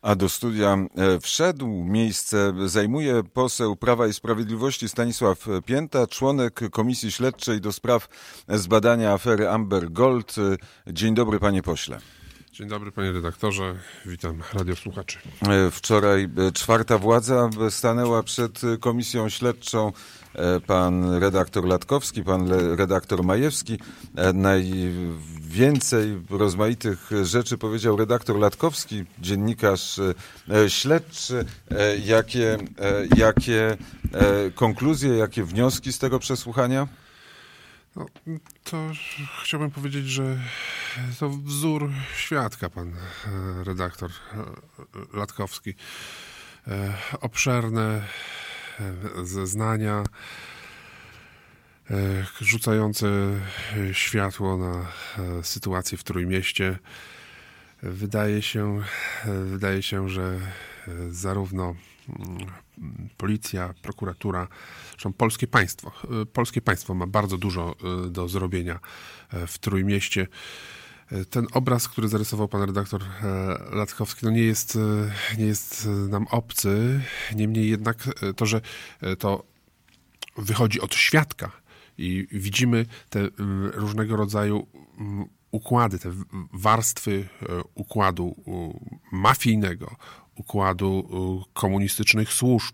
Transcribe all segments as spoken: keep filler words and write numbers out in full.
A do studia wszedł, miejsce zajmuje poseł Prawa i Sprawiedliwości Stanisław Pięta, członek Komisji Śledczej do spraw zbadania afery Amber Gold. Dzień dobry, panie pośle. Dzień dobry, panie redaktorze. Witam radiosłuchaczy. Wczoraj czwarta władza stanęła przed Komisją Śledczą. Pan redaktor Latkowski, pan redaktor Majewski. Najwięcej rozmaitych rzeczy powiedział redaktor Latkowski, dziennikarz śledczy. Jakie, jakie konkluzje, jakie wnioski z tego przesłuchania? No, to chciałbym powiedzieć, że to wzór świadka, pan redaktor Latkowski. Obszerne zeznania rzucające światło na sytuację w Trójmieście. Wydaje się, wydaje się, że zarówno policja, prokuratura, zresztą polskie państwo, polskie państwo ma bardzo dużo do zrobienia w Trójmieście. Ten obraz, który zarysował pan redaktor Latkowski, no nie jest, nie jest nam obcy. Niemniej jednak to, że to wychodzi od świadka i widzimy te różnego rodzaju układy, te warstwy układu mafijnego, układu komunistycznych służb,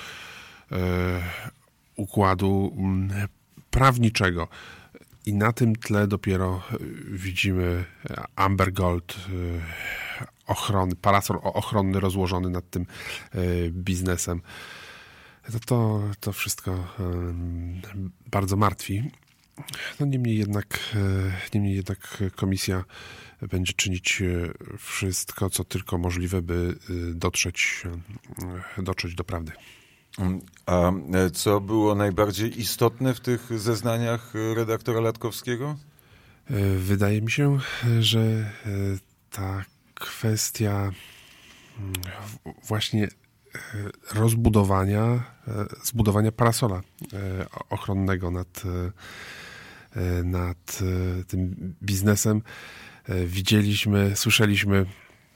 układu prawniczego. I na tym tle dopiero widzimy Amber Gold, ochrony, parasol ochronny rozłożony nad tym biznesem. To, to, to wszystko bardzo martwi. No niemniej jednak, niemniej jednak komisja będzie czynić wszystko, co tylko możliwe, by dotrzeć, dotrzeć do prawdy. A co było najbardziej istotne w tych zeznaniach redaktora Latkowskiego? Wydaje mi się, że ta kwestia właśnie rozbudowania, zbudowania parasola ochronnego nad, nad tym biznesem. Widzieliśmy, słyszeliśmy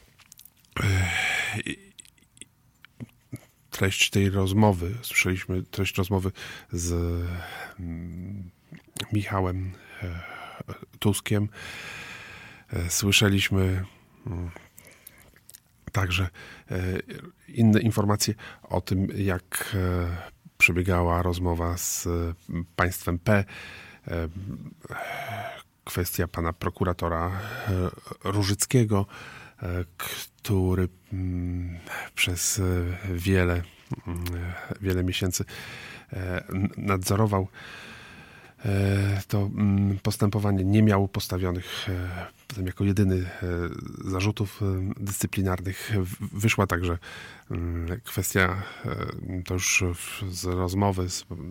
treść tej rozmowy, słyszeliśmy treść rozmowy z Michałem Tuskiem. Słyszeliśmy także inne informacje o tym, jak przebiegała rozmowa z państwem P. Kwestia pana prokuratora Różyckiego, który przez wiele, wiele miesięcy nadzorował to postępowanie, nie miał postawionych potem jako jedyny zarzutów dyscyplinarnych. Wyszła także kwestia, to już z rozmowy,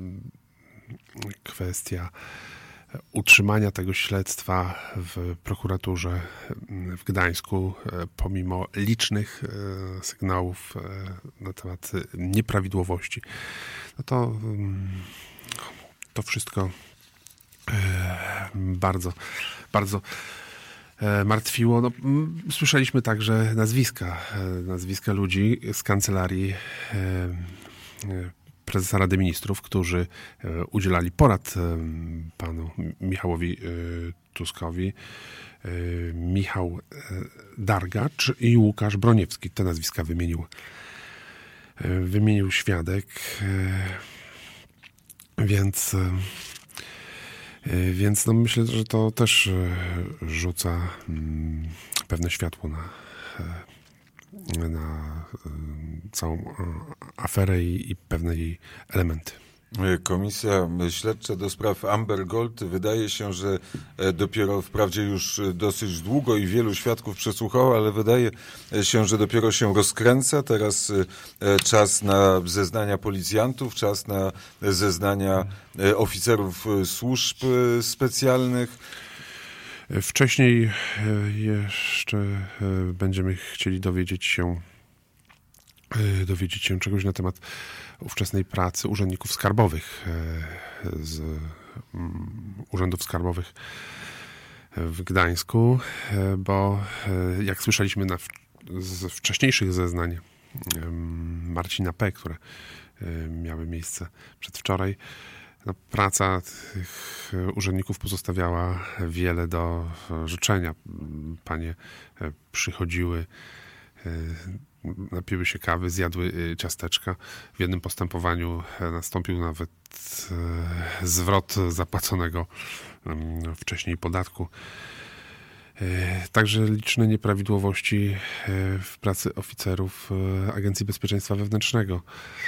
kwestia utrzymania tego śledztwa w prokuraturze w Gdańsku, pomimo licznych sygnałów na temat nieprawidłowości. No to, to wszystko bardzo, bardzo martwiło. No, słyszeliśmy także nazwiska, nazwiska ludzi z kancelarii prezesa Rady Ministrów, którzy udzielali porad panu Michałowi Tuskowi. Michał Dargacz i Łukasz Broniewski. Te nazwiska wymienił, wymienił świadek. Więc, więc no myślę, że to też rzuca pewne światło na na całą aferę i, i pewne jej elementy. Komisja Śledcza do spraw Amber Gold wydaje się, że dopiero, wprawdzie już dosyć długo i wielu świadków przesłuchała, ale wydaje się, że dopiero się rozkręca. Teraz czas na zeznania policjantów, czas na zeznania oficerów służb specjalnych. Wcześniej jeszcze będziemy chcieli dowiedzieć się, dowiedzieć się czegoś na temat ówczesnej pracy urzędników skarbowych z urzędów skarbowych w Gdańsku, bo jak słyszeliśmy na z wcześniejszych zeznań Marcina P., które miały miejsce przedwczoraj, no, praca tych urzędników pozostawiała wiele do życzenia. Panie przychodziły, napiły się kawy, zjadły ciasteczka. W jednym postępowaniu nastąpił nawet zwrot zapłaconego wcześniej podatku. Także liczne nieprawidłowości w pracy oficerów Agencji Bezpieczeństwa Wewnętrznego,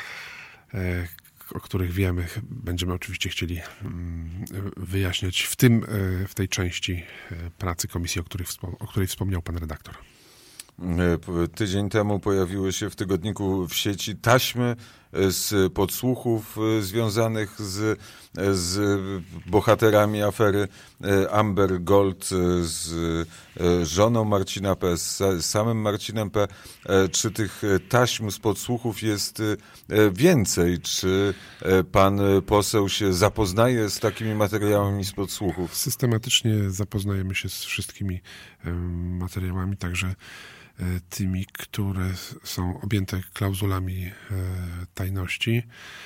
o których wiemy, będziemy oczywiście chcieli wyjaśniać w tym, w tej części pracy komisji, o której, o której wspomniał pan redaktor. Tydzień temu pojawiły się w tygodniku w sieci taśmy z podsłuchów związanych z, z bohaterami afery Amber Gold, z żoną Marcina P., z samym Marcinem P. Czy tych taśm z podsłuchów jest więcej? Czy pan poseł się zapoznaje z takimi materiałami z podsłuchów? Systematycznie zapoznajemy się z wszystkimi materiałami, także tymi, które są objęte klauzulami tajności.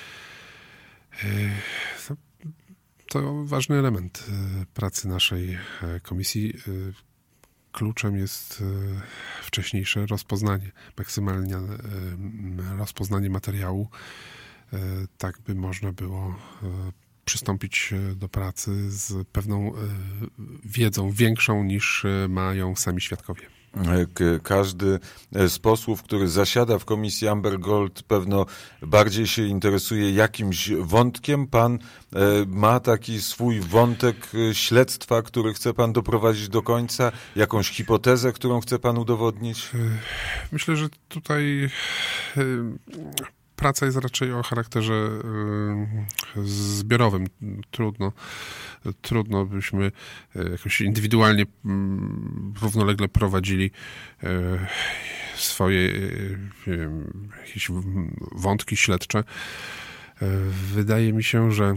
To ważny element pracy naszej komisji. Kluczem jest wcześniejsze rozpoznanie, maksymalne rozpoznanie materiału, tak by można było przystąpić do pracy z pewną wiedzą większą niż mają sami świadkowie. Każdy z posłów, który zasiada w komisji Amber Gold, pewno bardziej się interesuje jakimś wątkiem. Pan ma taki swój wątek śledztwa, który chce pan doprowadzić do końca? Jakąś hipotezę, którą chce pan udowodnić? Myślę, że tutaj praca jest raczej o charakterze zbiorowym. Trudno, trudno byśmy jakoś indywidualnie, równolegle prowadzili swoje jakieś wątki śledcze. Wydaje mi się, że,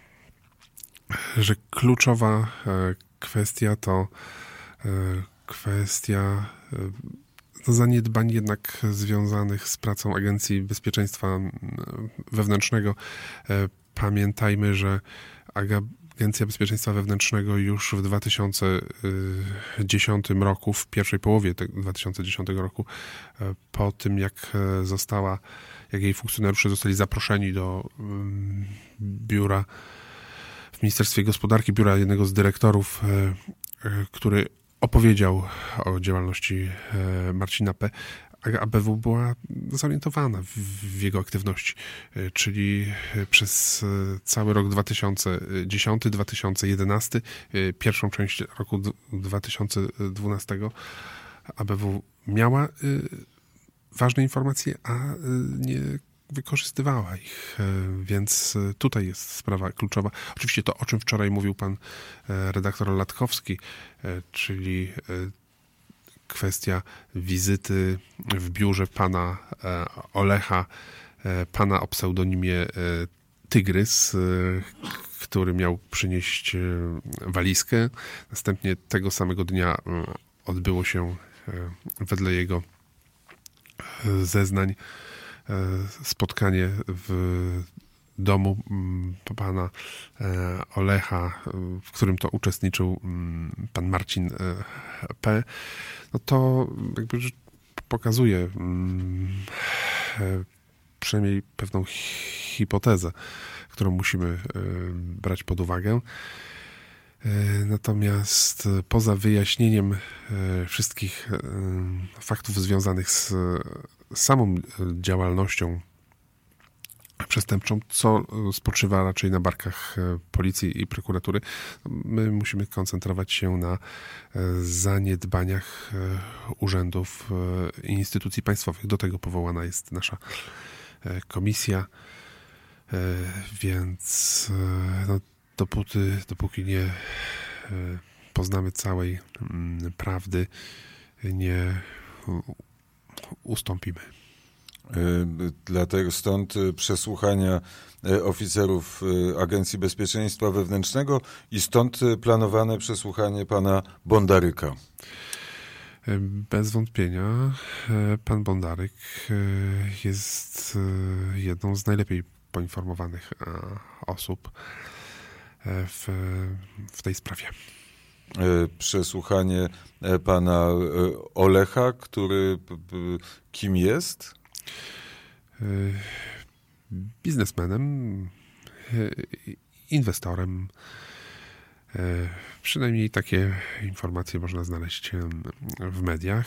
że kluczowa kwestia to kwestia zaniedbań jednak związanych z pracą Agencji Bezpieczeństwa Wewnętrznego. Pamiętajmy, że Agencja Bezpieczeństwa Wewnętrznego już w dwa tysiące dziesiątym roku, w pierwszej połowie dwa tysiące dziesiątego roku, po tym jak została, jak jej funkcjonariusze zostali zaproszeni do biura w Ministerstwie Gospodarki, biura jednego z dyrektorów, który opowiedział o działalności Marcina P., a B W była zorientowana w, w jego aktywności, czyli przez cały rok dwa tysiące dziesiąty dwa tysiące jedenasty, pierwszą część roku dwa tysiące dwunastego A B W miała ważne informacje, a nie wykorzystywała ich, więc tutaj jest sprawa kluczowa. Oczywiście to, o czym wczoraj mówił pan redaktor Latkowski, czyli kwestia wizyty w biurze pana Olecha, pana o pseudonimie Tygrys, który miał przynieść walizkę. Następnie tego samego dnia odbyło się wedle jego zeznań spotkanie w domu pana Olecha, w którym to uczestniczył pan Marcin P. No to jakby pokazuje przynajmniej pewną hipotezę, którą musimy brać pod uwagę. Natomiast poza wyjaśnieniem wszystkich faktów związanych z samą działalnością przestępczą, co spoczywa raczej na barkach policji i prokuratury, my musimy koncentrować się na zaniedbaniach urzędów i instytucji państwowych. Do tego powołana jest nasza komisja, więc no, dopóty, dopóki nie poznamy całej prawdy, nie ustąpimy. Dlatego stąd przesłuchania oficerów Agencji Bezpieczeństwa Wewnętrznego i stąd planowane przesłuchanie pana Bondaryka. Bez wątpienia pan Bondaryk jest jedną z najlepiej poinformowanych osób w, w tej sprawie. Przesłuchanie pana Olecha, który kim jest? Biznesmenem, inwestorem. Przynajmniej takie informacje można znaleźć w mediach.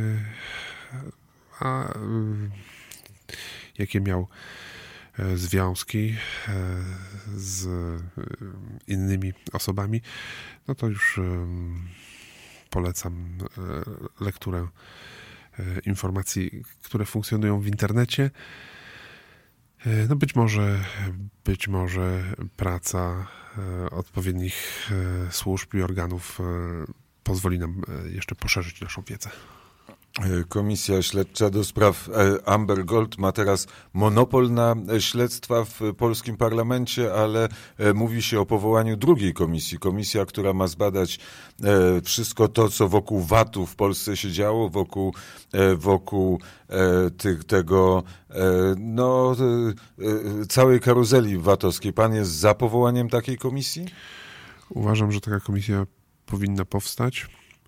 A jakie miał związki z innymi osobami, no to już polecam lekturę informacji, które funkcjonują w internecie. No być może, być może praca odpowiednich służb i organów pozwoli nam jeszcze poszerzyć naszą wiedzę. Komisja Śledcza do spraw Amber Gold ma teraz monopol na śledztwa w polskim parlamencie, ale mówi się o powołaniu drugiej komisji. Komisja, która ma zbadać wszystko to, co wokół vatu w Polsce się działo, wokół, wokół tych, tego, no, całej karuzeli vatowskiej. Pan jest za powołaniem takiej komisji? Uważam, że taka komisja powinna powstać.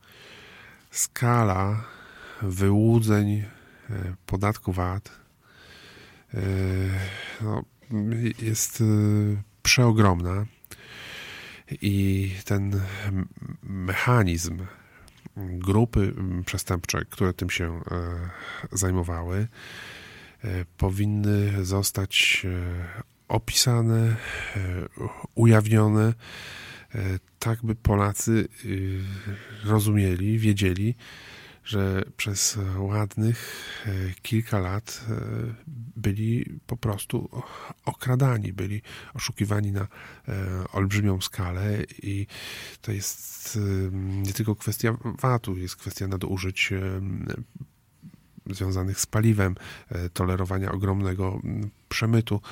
Skala wyłudzeń podatku V A T no, jest przeogromna i ten mechanizm, grupy przestępcze, które tym się zajmowały, powinny zostać opisane, ujawnione, tak by Polacy rozumieli, wiedzieli, że przez ładnych kilka lat byli po prostu okradani, byli oszukiwani na olbrzymią skalę i to jest nie tylko kwestia vatu, jest kwestia nadużyć związanych z paliwem, tolerowania ogromnego przemytu.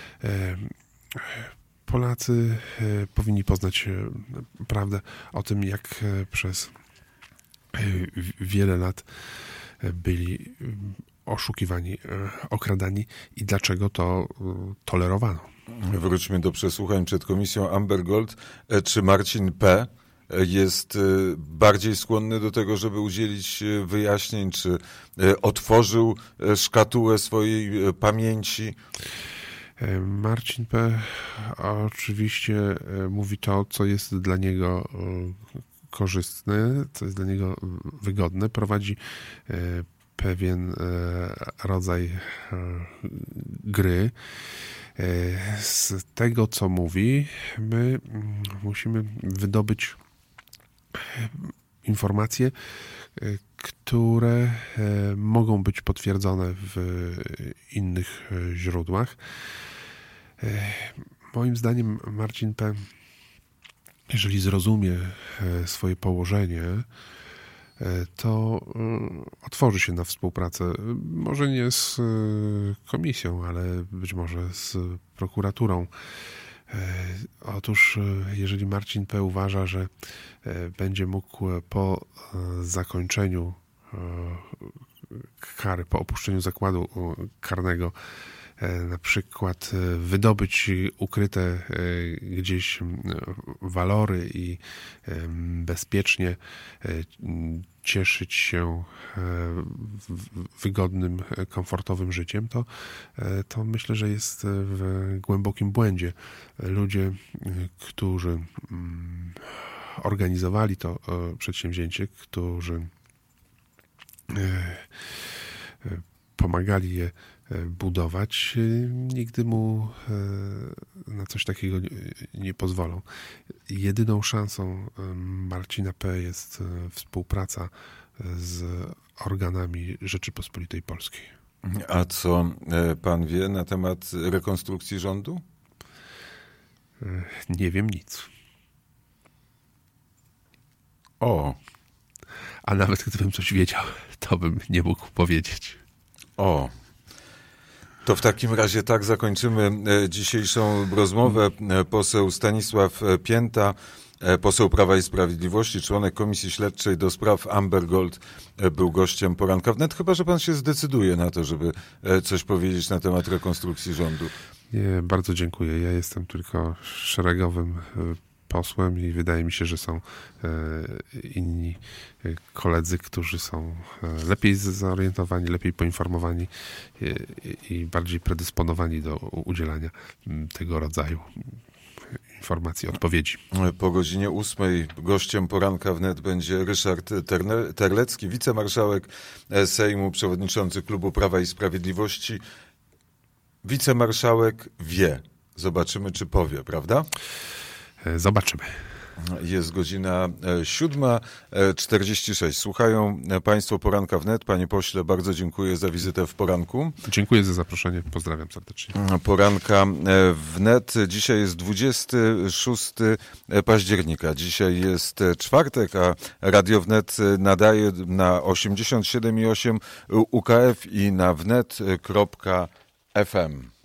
Polacy powinni poznać prawdę o tym, jak przez wiele lat byli oszukiwani, okradani i dlaczego to tolerowano. Wróćmy do przesłuchań przed komisją Amber Gold. Czy Marcin P. jest bardziej skłonny do tego, żeby udzielić wyjaśnień, czy otworzył szkatułę swojej pamięci? Marcin P. oczywiście mówi to, co jest dla niego korzystne, co jest dla niego wygodne. Prowadzi pewien rodzaj gry. Z tego, co mówi, my musimy wydobyć informacje, które mogą być potwierdzone w innych źródłach. Moim zdaniem Marcin P., jeżeli zrozumie swoje położenie, to otworzy się na współpracę, może nie z komisją, ale być może z prokuraturą. Otóż, jeżeli Marcin P. uważa, że będzie mógł po zakończeniu kary, po opuszczeniu zakładu karnego, na przykład wydobyć ukryte gdzieś walory i bezpiecznie cieszyć się wygodnym, komfortowym życiem, to, to myślę, że jest w głębokim błędzie. Ludzie, którzy organizowali to przedsięwzięcie, którzy pomagali je budować, nigdy mu na coś takiego nie pozwolą. Jedyną szansą Marcina P. jest współpraca z organami Rzeczypospolitej Polskiej. A co pan wie na temat rekonstrukcji rządu? Nie wiem nic. O. A nawet gdybym coś wiedział, to bym nie mógł powiedzieć. O. To w takim razie tak zakończymy dzisiejszą rozmowę. Poseł Stanisław Pięta, poseł Prawa i Sprawiedliwości, członek Komisji Śledczej do spraw Amber Gold, był gościem Poranka Wnet. Chyba że pan się zdecyduje na to, żeby coś powiedzieć na temat rekonstrukcji rządu. Nie, bardzo dziękuję. Ja jestem tylko szeregowym posłem i wydaje mi się, że są inni koledzy, którzy są lepiej zorientowani, lepiej poinformowani i bardziej predysponowani do udzielania tego rodzaju informacji, odpowiedzi. Po godzinie ósmej gościem Poranka Wnet będzie Ryszard Terlecki, wicemarszałek Sejmu, przewodniczący Klubu Prawa i Sprawiedliwości. Wicemarszałek wie. Zobaczymy, czy powie, prawda? Zobaczymy. Jest godzina siódma czterdzieści sześć. Słuchają Państwo Poranka Wnet. Panie pośle, bardzo dziękuję za wizytę w Poranku. Dziękuję za zaproszenie. Pozdrawiam serdecznie. Poranka Wnet. Dzisiaj jest dwudziestego szóstego października. Dzisiaj jest czwartek, a Radio Wnet nadaje na osiemdziesiąt siedem i osiem U K F i na wnet kropka f m.